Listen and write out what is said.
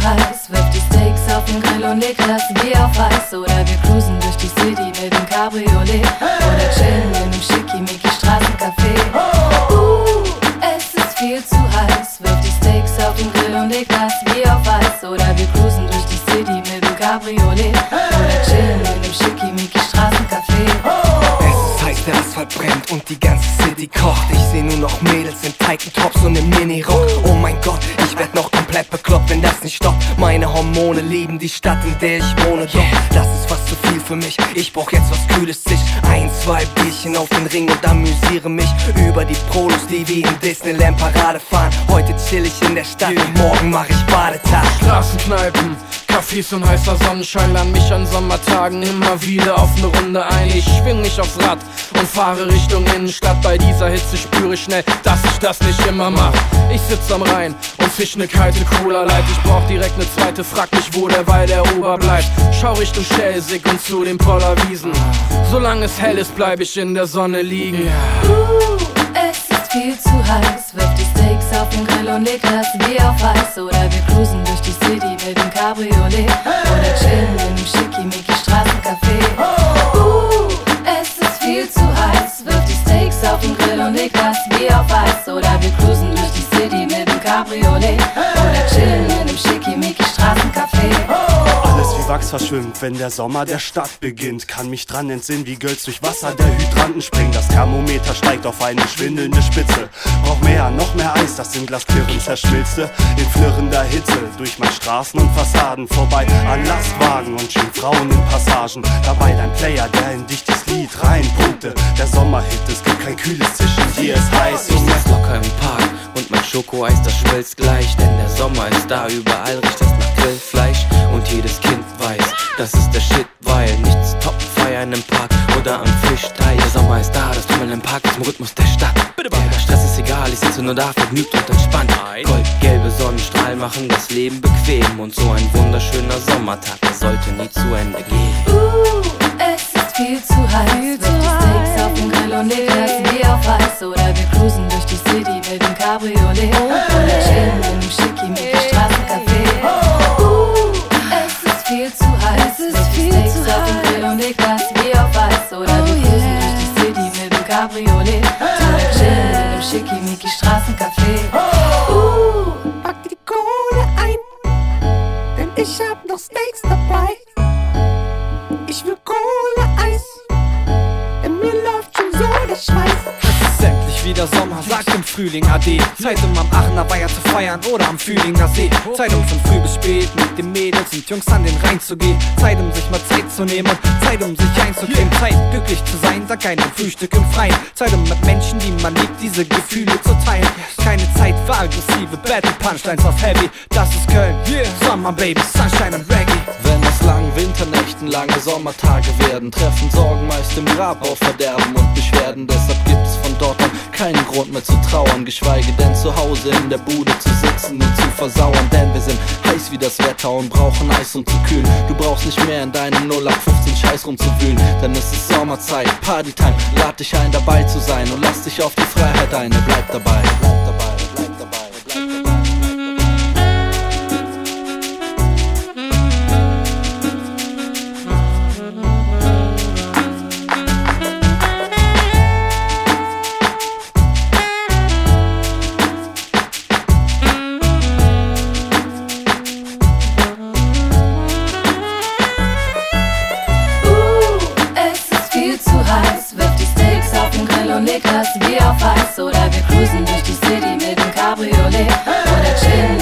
heiß. Wirf die Steaks auf den Grill und leg das Bier auf Eis. Oder wir cruisen durch die City mit dem Cabriolet. Oder chillen in einem Schickimicki Straßencafé. Es ist viel zu heiß. Wirf die Steaks auf den Grill und leg das Bier auf Eis. Oder wir cruisen durch die City mit dem Cabriolet. Oder chillen in einem Schickimicki Straßencafé. Der Asphalt brennt und die ganze City kocht. Ich seh nur noch Mädels in tighten Tops und im Mini-Rock. Oh mein Gott, ich werd noch komplett bekloppt, wenn das nicht stoppt. Meine Hormone lieben die Stadt, in der ich wohne. Doch das ist fast zu viel für mich. Ich brauch jetzt was Kühles, sich 1, 2 Bierchen auf den Ring und amüsiere mich über die Prolos, die wie in Disneyland Parade fahren. Heute chill ich in der Stadt und morgen mach ich Badetag. Straßenkneipen, Cafés und heißer Sonnenschein laden mich an Sommertagen immer wieder auf ne Runde ein. Ich schwing mich aufs Rad und fahre Richtung Innenstadt. Bei dieser Hitze spüre ich schnell, dass ich das nicht immer mach. Ich sitz am Rhein und fisch ne kalte Cola Light. Ich brauch direkt ne zweite, frag mich, wo derweil der Ober bleibt. Schau Richtung Schelsig und zu den Pollerwiesen. Solange es hell ist, bleib ich in der Sonne liegen. Es ist viel zu heiß. Wirf die Steaks auf den Grill und leg das Bier auf Eis. Oder wir cruisen durch die City mit dem Cabriolet. Oder chillen in einem Schickimicki Straßencafé. Es ist viel zu heiß. Wirf die Steaks auf den Grill und leg das Bier auf Eis. Oder wir cruisen durch die City mit dem Cabriolet. Oder chillen in einem Schickimicki Straßencafé. Alles wie Wachs verschwimmt, wenn der Sommer der Stadt beginnt. Kann mich dran entsinnen, wie Girls durch Wasser der Hydranten springen. Das Thermometer steigt auf eine schwindelnde Spitze. Brauch mehr, noch mehr Eis, das in Glasklirren zerschmilzte. In flirrender Hitze, durch meine Straßen und Fassaden. Vorbei an Lastwagen und schön Frauen in Passagen. Dabei dein Player, der in dichtes Lied reinpunkte. Der Sommerhit, es gibt kein kühles Zischen, hier ist heiß. Ich sitz locker im Park und mein Schokoeis, das schmilzt gleich. Denn der Sommer ist da, überall riecht es nach Grillfleisch. Und jedes Kind weiß, das ist der Shit, weil nichts top feiern im Park oder am Fischteich. Der Sommer ist da, das Tummeln im Park ist im Rhythmus der Stadt. Der Stress ist egal, ich sitze nur da, vergnügt und entspannt. Goldgelbe Sonnenstrahlen machen das Leben bequem. Und so ein wunderschöner Sommertag, der sollte nie zu Ende gehen. Es ist viel zu heiß. Wirf die Steaks auf den Grill und leg das Bier auf Eis. Oder wir cruisen durch die City mit dem Cabriolet. Oder chillen in einem Schickimicki Straßencafé. Es ist viel zu heiß. Wirf die Steaks auf den Grill und leg das Bier auf Eis. Oder wir cruisen durch die City mit dem Cabriolet. Oder chillen in einem Schickimicki Straßencafé. Pack die Kohle ein, denn ich hab noch Steaks dabei. Ich will Kohle-Eis, denn mir läuft schon so der Schweiß. Es ist endlich wieder Sommer, sagt im Frühling Ade. Zeit um am Aachener Weiher zu feiern oder am Fühlinger See. Zeit um von früh bis spät mit den Mädels und Jungs an den Rhein zu gehen. Zeit um sich mal Zeit zu nehmen und Zeit um sich einzucremen. Zeit glücklich zu sein, sagt keinem Frühstück im Freien. Zeit um mit Menschen, die man liebt, diese Gefühle zu teilen. Keine Zeit für aggressive Battle Punchlines auf Heavy. Das ist Köln, Sommer Baby, Sunshine und Reggae. Wenn aus langen Winternächten lange Sommertage werden, treffen Sorgen meist im Grab auf Verderben und Beschwerden. Deshalb gibt es von dort an keinen Grund mehr zu trauern, geschweige denn zu Hause in der Bude zu sitzen und zu versauern. Denn wir sind heiß wie das Wetter und brauchen Eis, um zu kühlen. Du brauchst nicht mehr in deinem 0815 Scheiß rumzuwühlen, denn es ist Sommerzeit, Partytime. Lad dich ein, dabei zu sein und lass dich auf die Freiheit ein. Bleib dabei, bleib dabei, bleib dabei, bleib dabei. Wirf die Steaks auf den Grill und leg das Bier auf Eis. Oder wir cruisen durch die City mit dem Cabriolet. Oder chillen